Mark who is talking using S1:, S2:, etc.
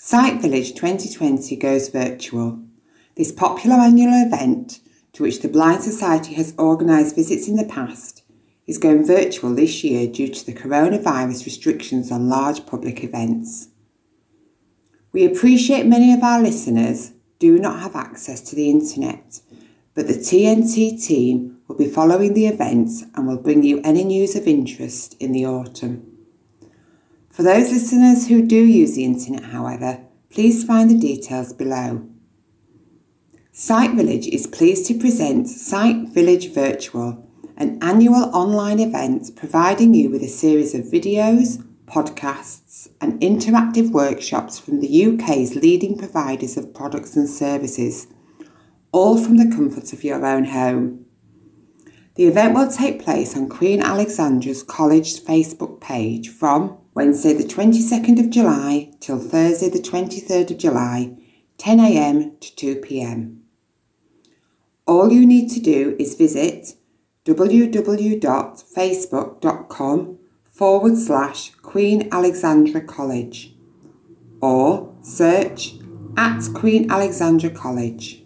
S1: Site Village 2020 goes virtual. This popular annual event, to which the Blind Society has organised visits in the past, is going virtual this year due to the coronavirus restrictions on large public events. We appreciate many of our listeners do not have access to the internet, but the TNT team will be following the events and will bring you any news of interest in the autumn. For those listeners who do use the internet, however, please find the details below. Site Village is pleased to present Site Village Virtual, an annual online event providing you with a series of videos, podcasts and interactive workshops from the UK's leading providers of products and services, all from the comfort of your own home. The event will take place on Queen Alexandra's College's Facebook page from Wednesday the 22nd of July till Thursday the 23rd of July, 10 a.m. to 2 p.m. All you need to do is visit www.facebook.com/Queen Alexandra College or search @Queen Alexandra College.